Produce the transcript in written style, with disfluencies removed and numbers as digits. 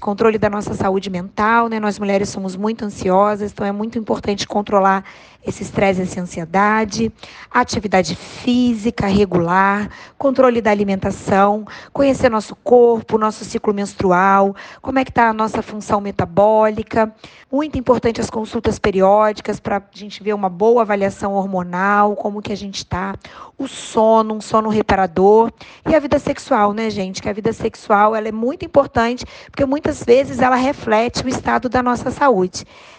controle da nossa saúde mental, né? Nós mulheres somos muito ansiosas, então é muito importante controlar esse estresse e essa ansiedade, atividade física regular, controle da alimentação, conhecer nosso corpo, nosso ciclo menstrual, como é que está a nossa função metabólica. Muito importante as consultas periódicas para a gente ver uma boa avaliação hormonal, como que a gente está, o sono, um sono reparador e a vida sexual, né, gente? Que a vida sexual ela é muito importante porque muitas vezes ela reflete o estado da nossa saúde.